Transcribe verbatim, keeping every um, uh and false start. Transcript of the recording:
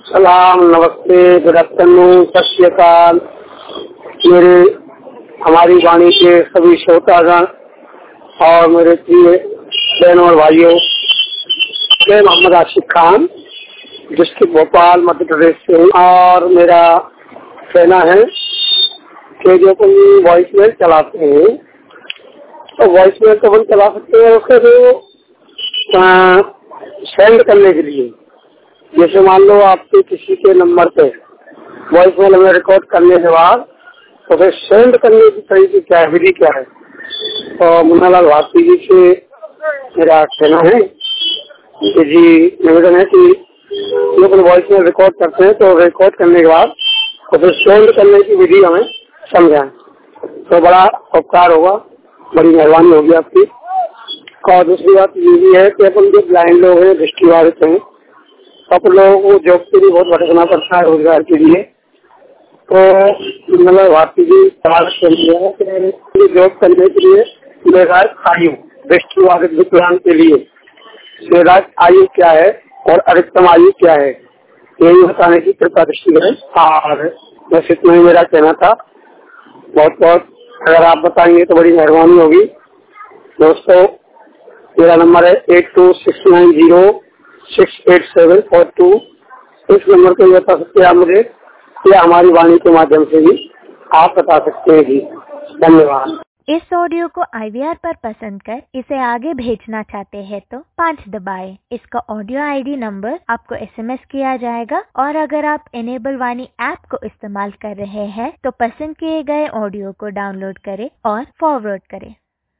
सलाम, नमस्ते, good afternoon, सत श्री अकाल। मेरे हमारी वाणी के सभी श्रोतागण और मेरे प्रिय बहनों और भाइयों, मैं मोहम्मद आशिक खान डिस्ट्रिक्ट भोपाल मध्य प्रदेश से हूँ। और मेरा कहना है कि जो अपन वॉइस मेल चलाते हैं तो वॉइस मेल तो अपन चला सकते हैं उसका जो सेंड करने के लिए, जैसे मान लो आपके किसी के नंबर पे वॉइस मेल हमें रिकॉर्ड करने के बाद तो फिर सेंड करने की तरीके क्या है, विधि क्या है। तो मुन्नालाल भारती जी से मेरा कहना है कि जी निवेदन है कि लोग वॉइस मेल रिकॉर्ड करते हैं तो रिकॉर्ड करने के बाद तो फिर सेंड करने की विधि हमें समझाएं तो बड़ा उपकार होगा, बड़ी मेहरबानी होगी आपकी। और दूसरी बात ये भी है कि अपन जो ब्लाइंड लोग हैं, दृष्टिबाधित हैं, अपन लोगों को जॉब के लिए बहुत भटकना पड़ता है रोजगार के लिए। तो मतलब भारती जी सवाल कि जॉब करने के लिए निर्धारित आयु दृष्टिबाधित विकलांग के लिए निर्धारित आयु क्या है और अधिकतम आयु क्या है, यही बताने की कृपा दृष्टि करें। और बस इतना ही मेरा कहना था। बहुत बहुत अगर आप बताएंगे तो बड़ी मेहरबानी होगी। दोस्तों, मेरा नंबर है eight two six nine zero six eight seven four two. इस नंबर को बता सकते हैं आप मुझे, या हमारी वाणी के माध्यम से भी आप बता सकते हैं जी। धन्यवाद। इस ऑडियो को आई वी आर पर पसंद कर इसे आगे भेजना चाहते हैं तो पाँच दबाएं। इसका ऑडियो आई डी नंबर आपको एस एम एस किया जाएगा। और अगर आप इनेबल वाणी ऐप को इस्तेमाल कर रहे हैं तो पसंद किए गए ऑडियो को डाउनलोड करें और फॉरवर्ड करें।